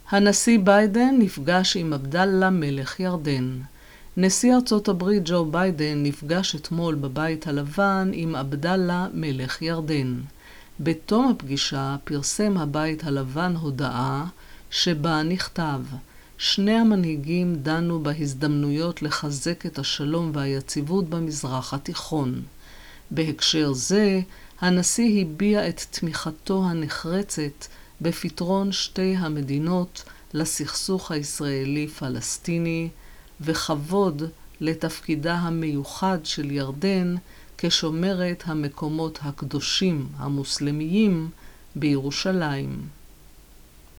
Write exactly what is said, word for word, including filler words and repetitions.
הנשיא ביידן נפגש עם עבדאללה מלך ירדן. נשיא ארצות הברית ג'ו ביידן נפגש אתמול בבית הלבן עם עבדאללה מלך ירדן. בתום הפגישה פרסם הבית הלבן הודעה שבה נכתב: שני המנהיגים דנו בהזדמנויות לחזק את השלום והיציבות במזרח התיכון. בהקשר זה, הנשיא הביע את תמיכתו הנחרצת בפתרון שתי המדינות לסכסוך הישראלי-פלסטיני, וכבוד לתפקידה המיוחד של ירדן כשומרת המקומות הקדושים המוסלמיים בירושלים.